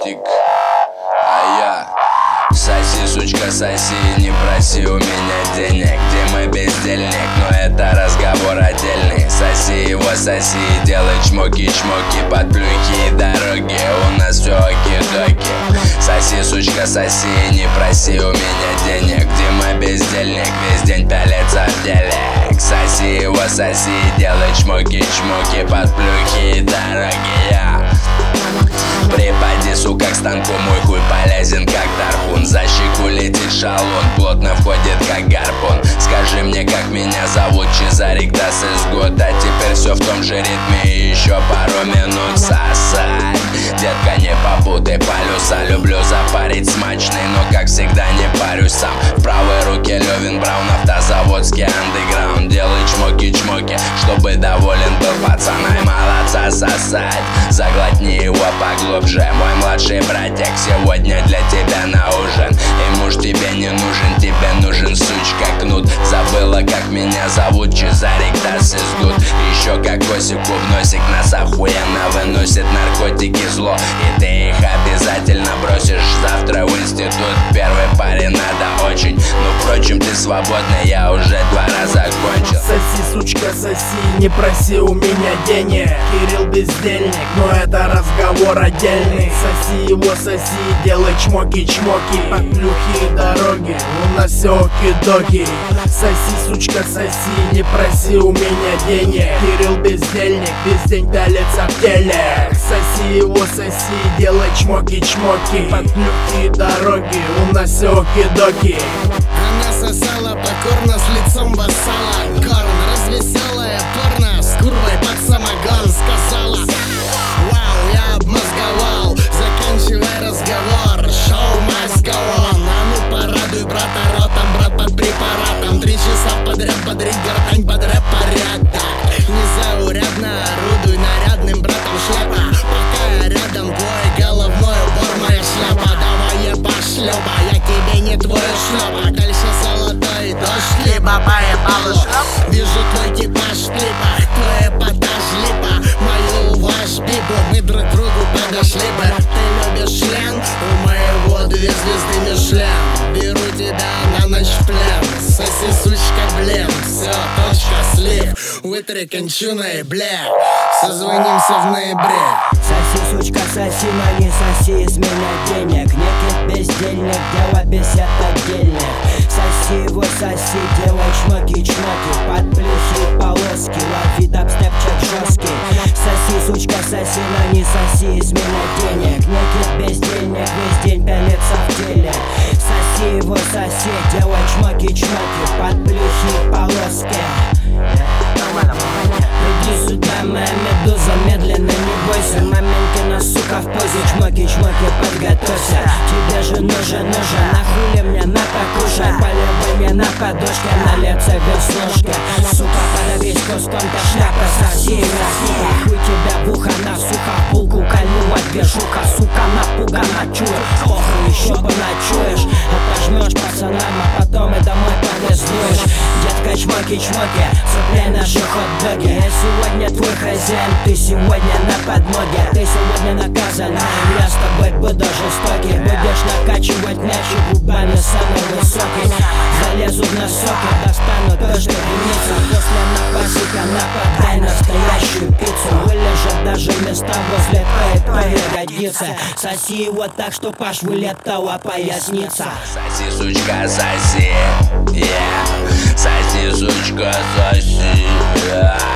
наркотик, а я соси, сучка, соси, не проси у меня денег. Где мой бездельник, но это разговор отдельный. Соси его, соси, делай чмоки-чмоки под плюхи и дороги. У нас все оки-доки. Соси, сучка, соси, не проси у меня денег. Где мой бездельник, весь день пялится в телек. Соси его, соси, делай чмоки-чмоки под плюхи и дороги. Припади, сука, к станку, мой хуй полезен, как тархун. За щеку летит шалун, плотно входит, как гарпун. Скажи мне, как меня зовут, Чезарик, das ist gut. А теперь все в том же ритме и еще пару минут сосать. Детка, не попутай полюса, люблю запарить смачный, но как всегда не парюсь сам. В правой руке Левин Браун, автозаводский андеграунд. Делай чмоки-чмоки, чтобы доволен был пацан. Ай, молодца сосать, заглотни его поглубже. Мой младший братик сегодня для тебя на ужин. И муж тебе не нужен, тебе нужен, сучка, кнут. Забыла, как меня зовут, Чезарик, das ist gut. Еще кокосику в носик, нас охуенно выносит наркотики зло. И ты их обязательно бросишь завтра в институт. Первой паре надо очень, но впрочем ты свободна, я уже 2 раза кончил. Соси, сучка, соси, не проси у меня денег. Кирилл бездельник, но это разговор отдельный. Соси его, соси, делай чмоки-чмоки под плюхи и дороги. У нас все оки-доки. Соси, сучка, соси, не проси у меня денег. Кирилл бездельник, весь день пялится в телек. Соси его, соси, делай чмоки-чмоки под плюхи и дороги. У нас все оки-доки. Она сосала покорно с лицом вассала. Корн, развеселая порно с курвой под самогон. Сказала: вау, я обмозговал, заканчивай разговор. Шоу must go on. А ну порадуй брата ротом, брат под препаратом. 3 часа подряд бодрить гортань под рэп-порядок. Незаурядно орудуй нарядным братом шляпа. Пока я рядом, твой головной убор, моя шляпа. Давай я пошлёпа, я тебе не твой шлёпа. Дальше золотой дождь, либо поебал шлёп. Вижу твой типаж в клипах, твой эпатаж липа. Мою ваш бибу, мы друг другу подошли бы. Ты любишь член? У моего 2 звезды Мишлен. Беру тебя на ночь в плен. Соси, сучка, блин, все, точка, слив. Вытри кончуной, бля. Созвонимся в ноябре. Соси, сучка, соси, но не соси из меня денег. Некий бездельник, дело бесед отдельных. Соси его, соси, делай чмоки-чмоки под плюхи и полоски. Лови дабстепчик жесткий. Соси, сучка, соси, но не соси из меня денег. Некий бездельник, весь день пялится в телек. Соси его, соси, делай чмоки-чмоки под плюхи и полоски. Приди сюда, моя медуза, медленно, не бойся. Маменькина, сука, в позе, чмоки-чмоки, подготовься. Тебе же нужен, нахули мне на покушай. Полюбуй мне на подушке, на лице веснушка. Сука, подавись кустом, ты шляпа, соси, соси. Хуй тебя в ухо, на сухо, пулку кольнула движуха. Сука, напугана, чуешь, похуй, еще поночуешь. Отожмешь пацанам, а потом и домой повездуешь. Детка, чмоки-чмоки, цепляй наши хот-доги. Я сегодня твой хозяин, ты сегодня на подмоге. Ты сегодня наказан, я с тобой буду жестокий. Будешь накачивать мяч и губами самый высокий. Залезу в носок и достану то, что винится. После напасика нападай настоящую пиццу. Вылежат даже места возле твоей ягодицы. Соси его так, что аж вылетала поясница. Соси, сучка, соси, yeah. Соси, сучка, соси, yeah.